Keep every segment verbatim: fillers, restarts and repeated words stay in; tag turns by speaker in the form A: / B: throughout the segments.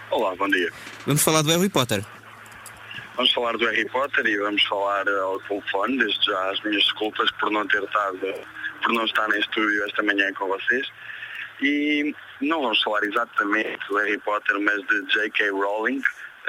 A: Olá, bom dia.
B: Vamos falar do Harry Potter.
A: Vamos falar do Harry Potter e vamos falar ao telefone, desde já as minhas desculpas por não ter estado, por não estar em estúdio esta manhã com vocês. E não vamos falar exatamente do Harry Potter, mas de J K. Rowling.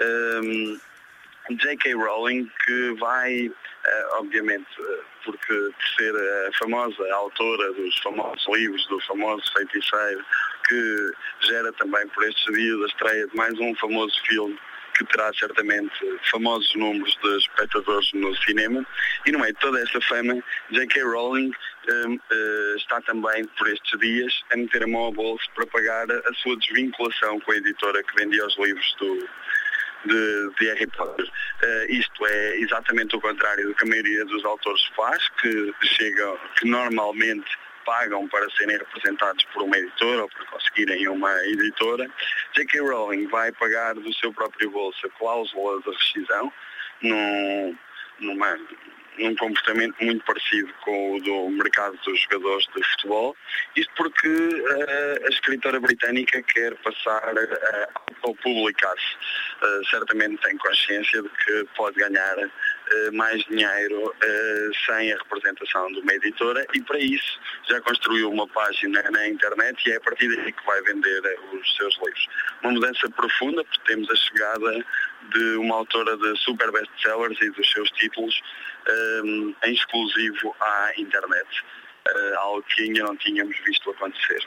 A: Um, J K. Rowling que vai, uh, obviamente, uh, porque por ser a famosa autora dos famosos livros, do famoso feiticeiro, que gera também por estes dias a estreia de mais um famoso filme que terá certamente famosos números de espectadores no cinema, e no meio de toda essa fama, J K. Rowling um, uh, está também por estes dias a meter a mão ao bolso para pagar a sua desvinculação com a editora que vendia os livros do De, de Harry Potter. Uh, isto é exatamente o contrário do que a maioria dos autores faz, que chegam, que normalmente pagam para serem representados por uma editora ou para conseguirem uma editora. J K. Rowling vai pagar do seu próprio bolso a cláusula de rescisão num, numa, num comportamento muito parecido com o do mercado dos jogadores de futebol. Isto porque uh, a escritora britânica quer passar uh, ao publicar-se. Uh, certamente tem consciência de que pode ganhar uh, mais dinheiro uh, sem a representação de uma editora, e para isso já construiu uma página na internet e é a partir daí que vai vender os seus livros. Uma mudança profunda, porque temos a chegada de uma autora de super best-sellers e dos seus títulos um, em exclusivo à internet, uh, algo que ainda não tínhamos visto acontecer.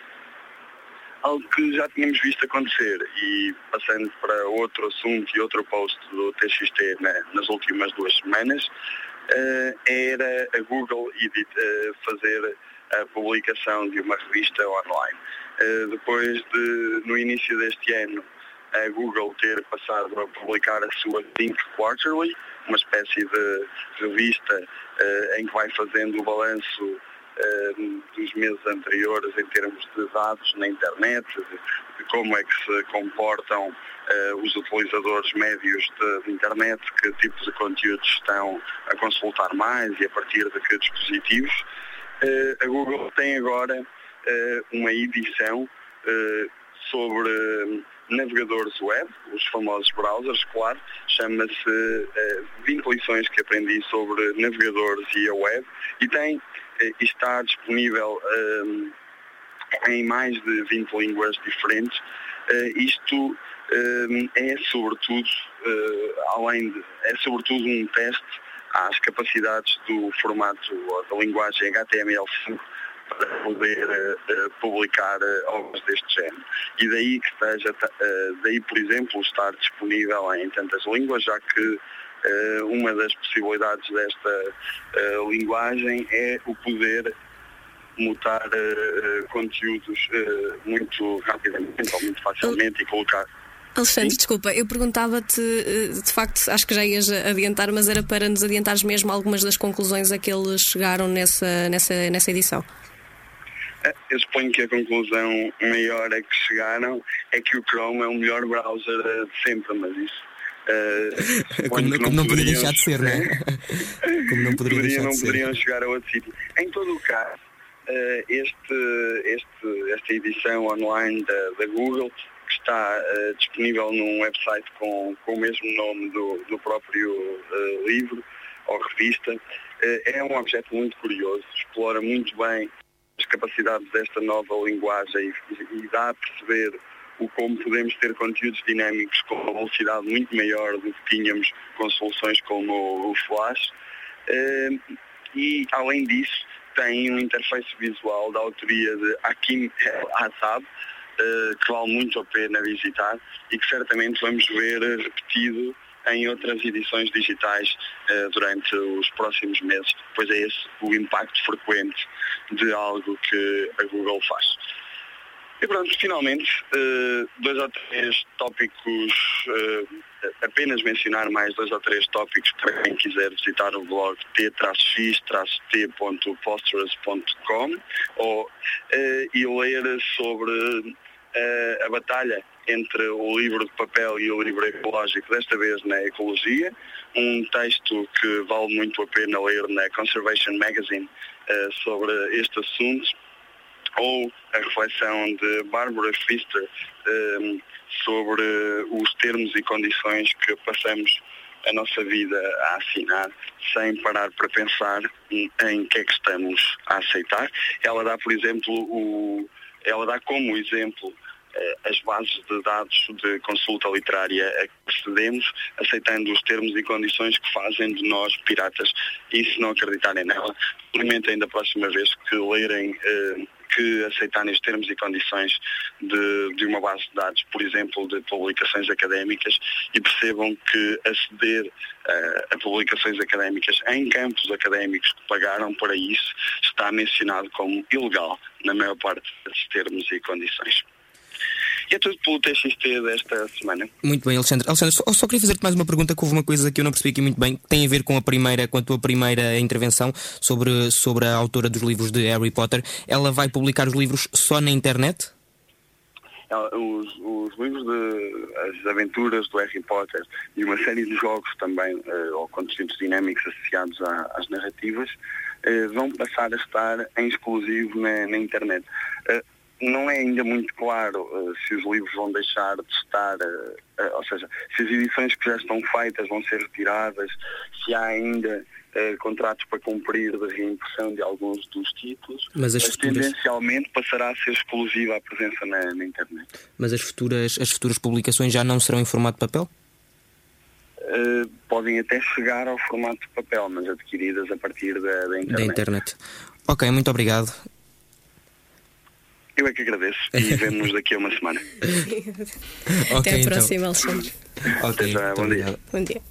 A: Algo que já tínhamos visto acontecer, e passando para outro assunto e outro post do T X T na, nas últimas duas semanas, uh, era a Google edit, uh, fazer a publicação de uma revista online. Uh, depois de, no início deste ano, a Google ter passado a publicar a sua Think Quarterly, uma espécie de revista uh, em que vai fazendo o balanço uh, dos meses anteriores em termos de dados na internet, de, de como é que se comportam uh, os utilizadores médios de, de internet, que tipos de conteúdos estão a consultar mais e a partir de que dispositivos. Uh, a Google tem agora uh, uma edição uh, sobre uh, navegadores web, os famosos browsers, claro, chama-se uh, vinte lições que aprendi sobre navegadores e a web, e tem, uh, está disponível um, em mais de vinte línguas diferentes. Uh, isto um, é sobretudo, uh, além de, é sobretudo um teste às capacidades do formato ou da linguagem H T M L cinco para poder uh, publicar uh, obras deste género. E daí que esteja, uh, daí por exemplo, estar disponível em tantas línguas, já que uh, uma das possibilidades desta uh, linguagem é o poder mutar uh, conteúdos uh, muito rapidamente ou muito facilmente e colocar.
C: Alexandre,
A: Sim?
C: desculpa, eu perguntava-te, de facto, acho que já ias adiantar, mas era para nos adiantares mesmo algumas das conclusões a que eles chegaram nessa, nessa, nessa edição.
A: Eu suponho que a conclusão maior a que chegaram é que o Chrome é o melhor browser de sempre, mas isso uh,
B: como não,
A: não,
B: como não poderia
A: poderiam,
B: deixar de ser, não é? Como não poderia
A: poderiam,
B: deixar
A: não
B: de ser.
A: poderiam chegar a outro sítio. Em todo o caso, uh, este, este, esta edição online da, da Google, que está uh, disponível num website com, com o mesmo nome do, do próprio uh, livro ou revista, uh, é um objeto muito curioso, explora muito bem as capacidades desta nova linguagem e, e dá a perceber o como podemos ter conteúdos dinâmicos com uma velocidade muito maior do que tínhamos com soluções como o Flash. Uh, e, além disso, tem um interface visual da autoria de Hakim El-Assad, Uh, que vale muito a pena visitar e que certamente vamos ver repetido em outras edições digitais uh, durante os próximos meses, pois é esse o impacto frequente de algo que a Google faz. E pronto, finalmente, uh, dois ou três tópicos, uh, apenas mencionar mais dois ou três tópicos para quem quiser visitar o blog t x t ponto postures ponto com ou, uh, e ler sobre uh, a batalha entre o livro de papel e o livro ecológico, desta vez na ecologia, um texto que vale muito a pena ler na Conservation Magazine uh, sobre este assunto. ou a reflexão de Barbara Fister um, sobre os termos e condições que passamos a nossa vida a assinar, sem parar para pensar em que é que estamos a aceitar. Ela dá, por exemplo, o, ela dá como exemplo as bases de dados de consulta literária a que acedemos, aceitando os termos e condições que fazem de nós piratas, e se não acreditarem nela, experimentem da próxima vez que lerem, eh, que aceitarem os termos e condições de, de uma base de dados, por exemplo, de publicações académicas, e percebam que aceder uh, a publicações académicas em campos académicos que pagaram para isso está mencionado como ilegal na maior parte dos termos e condições. E é tudo pelo T X T desta semana.
B: Muito bem, Alexandre. Alexandre, só, só queria fazer-te mais uma pergunta, que houve uma coisa que eu não percebi aqui muito bem, que tem a ver com a primeira, com a tua primeira intervenção sobre, sobre a autora dos livros de Harry Potter. Ela vai publicar os livros só na internet?
A: Os, os livros de as aventuras do Harry Potter e uma série de jogos também, uh, ou conteúdos dinâmicos associados a, às narrativas, uh, vão passar a estar em exclusivo na, na internet. Uh, Não é ainda muito claro uh, se os livros vão deixar de estar, uh, uh, ou seja, se as edições que já estão feitas vão ser retiradas, se há ainda uh, contratos para cumprir de reimpressão de alguns dos títulos,
B: mas, as
A: mas
B: futuras...
A: tendencialmente passará a ser exclusiva a presença na, na internet.
B: Mas as futuras, as futuras publicações já não serão em formato de papel?
A: Uh, podem até chegar ao formato de papel, mas adquiridas a partir da, da internet.
B: Da internet. Ok, muito obrigado.
A: Eu é que agradeço e vemo-nos daqui a uma semana.
C: Até
B: Okay,
C: a
B: então.
C: próxima, Alexandre.
B: Ok,
A: Até já,
B: muito
A: bom dia.
B: obrigado.
C: Bom dia.